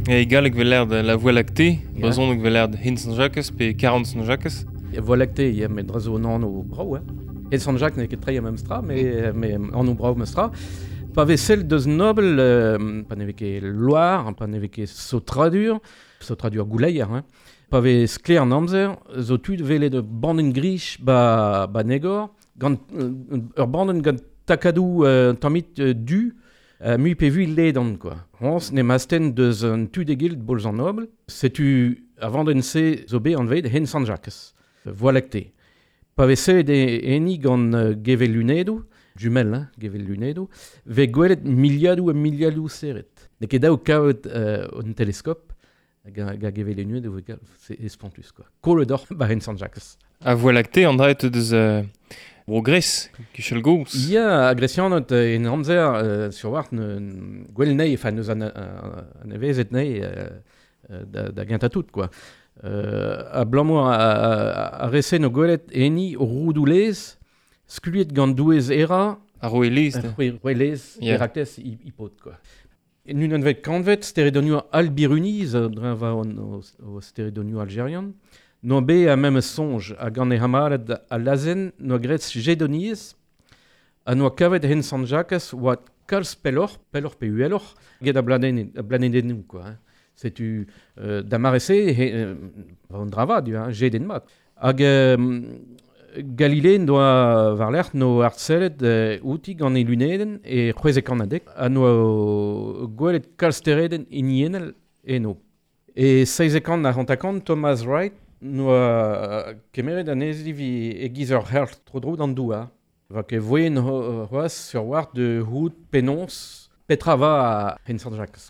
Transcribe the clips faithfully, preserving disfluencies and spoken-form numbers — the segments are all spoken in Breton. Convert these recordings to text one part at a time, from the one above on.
Et galek vel l'air de la Voie lactée, yeah. Bazonnek vel l'air de Hinsen Jacques, pe quarante Jacques. Voie lactée, il y a mais drazo non au brau, hein. Hinsen Jacques n'est que très même stra, mais mais en au brau mestra. Pas vaisselle de Nobel, euh, pas n'avec Loire, pas n'avec Sautradur, Sautradur Gouleyer, hein. Pas avec Scler Namzer, zo tud vele de banden grich ba ba negor, gant ur banden gant takadou euh, tamit euh, du. Uh, mu pe vu ledan, quoi. Ons ne masten deus un tu de gild bolz an nobel, setu avant d'en se zo be an veid Hinsen Jacques, Voie lactée. Pa vese de eni gant uh, gevel lunedo, jumel, hein, gevel lunedo, ve gwelet miliadou a miliadou seret. Ne ket daou kavet uh, un teleskop, ga, ga gevel lunedo, c'est espantus, quoi. Kole d'or ba Hinsen Jacques. A Voie lactée, an draet deus... Uh... Bro Gris, kichel gous. Ja, agressionot en amzer uh, sur wart ne gwell nei, enfin neus an an evezet nei da, da gant tout, quoi. Uh, a blamour a, a, a resen o gwellet eni o roudoulez, skuluet gant douez era... A roelez. A roelez, yeah. Eraktez ipot, quoi. Nun an vet kanvet, steredonio albiruniz, dra va o, o steredonio algerian. No be a même songe a gant e hamaret a lazen no gretz jedoniez a no kavet Hinsen Jacques oa kalz pelor, pelor pe uelor, get a blanen denou, quoi. Hein. Setu euh, da marese, euh, on drava du, hein, jeden mat. Hag euh, Galileen doa var l'ert no hartzelet euh, outi gant e luneden e c'hweze kanadek a no gwelet kalz tereden inienel eno. E seizekant na rantakant Thomas Wright no uh, kemeret an ezivi e gizer herth tro dro d'an doua. Va ke voyen c'hoaz sur wart de hout penons petra va a Hinsen Jacques.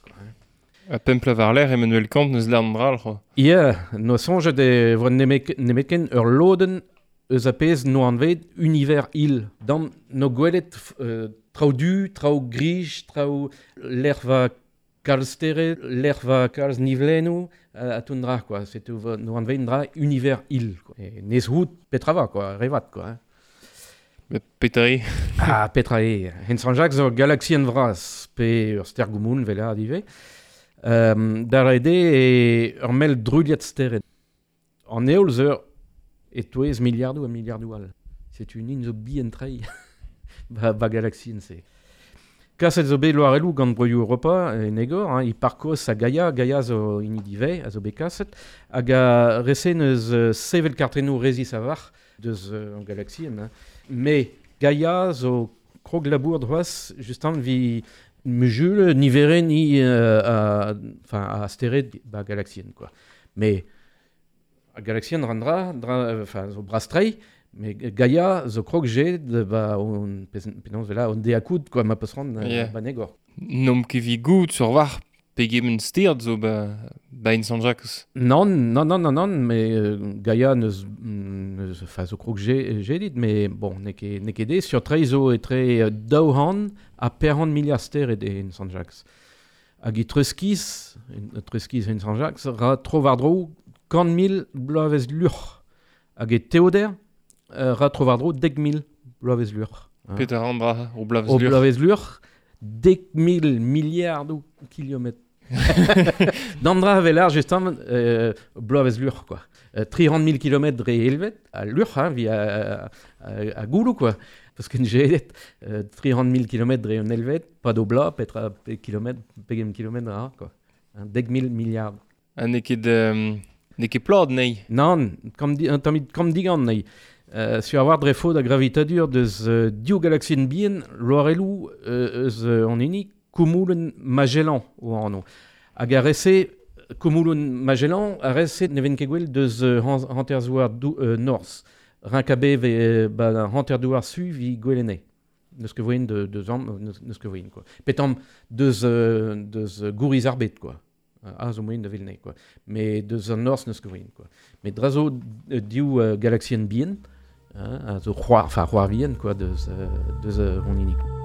A pempla var l'air Emmanuel Kant neus l'an dral, c'ho. Ia, no sonje de vo nemeken ur loden eus a pez no an vet univers il. Dan no gwelet uh, trao du, trao grij, trao l'air va kalz tere, l'air va kalz nivlenou, a tout dra, quoi. C'est no an vein dra univers il, quoi. Et nes hout petrava, quoi, revat, quoi. Hein. Petrae. Ah, petrae. Hinsen Jacques zo galaxien vras, pe ur stergoumoun vela adive. Um, dar ede e ur mel druliet steren. An eol zeur etouez miliardou a miliardou al. C'est une in zo bi entrei ba, ba galaxien se. Kaset zo bet loarelou gant broioù Europa e negor, hein, i parkoz a Gaia, Gaia zo inidive, a zo bet kaset, hag a resen eus uh, sevel kartrenou rezi savar deus uh, an galaxien. Hein. Me Gaia zo krog labour droaz justan vi mejul nivere ni uh, a, a asteret ba galaxien, quoi. Me a galaxien randra, dra, uh, zo brastrei, mais Gaia, zo krog jet, ba, on penons vela, on deakout, quoi, ma pesran, yeah. Ba negor. Nom ke vi gout sur war, pegemen stirt zo ba, ba Hinsen Jacques. Non, non, non, non, non, mais euh, Gaia neus, neus, fa zo krog jet, dit, mais bon, neke, neke de, sur trei zo etre uh, daouhan a perhan miliaster ed Hinsen Jacques. Hag i treuskiz, treuskiz Hinsen Jacques, ra trovar dro kant mil bloavez lur. Hag e teoder, Uh, ra trovar dro dek mil bloavez lur. Peter an dra o bloavez lur. O bloavez lur, dek mil miliardou kilomètres. Dan dra velar justam uh, bloavez lur, quoi. Uh, trihant mil kilomètres dre elvet, a lur, hein, vi a, a, a goulou, quoi. Parce que j'ai uh, trihant mil kilomètres dre un elvet, pas do bla, petra pe kilomètres, pegem kilomètres dra, quoi. Hein, dek mil miliard. An eket, um, neket plod nei? Non, kom di, kom digant nei. Uh, sur avoir drefo da gravitadur deus uh, dio galaxien bien loarelou uh, eus uh, an eni koumoulen Magellan o anno. Hag a rese koumoulen Magellan a rese neven kegwel deus uh, hanterzouar uh, norz. Rinkabe ve uh, ba hanterdouar su vi gwelene. Neus ke voyen de, de zam, neus ke voyen, quoi. Petam deus, uh, deus uh, gouriz arbet, quoi. Ah, zo moyen da vilne, quoi. Mais deus an norz neus ke voyen, quoi. Mais drazo uh, dio uh, galaxien bien, hein, zo c'hoar, enfin c'hoar bien, quoi, deus, uh, deus uh, on unique.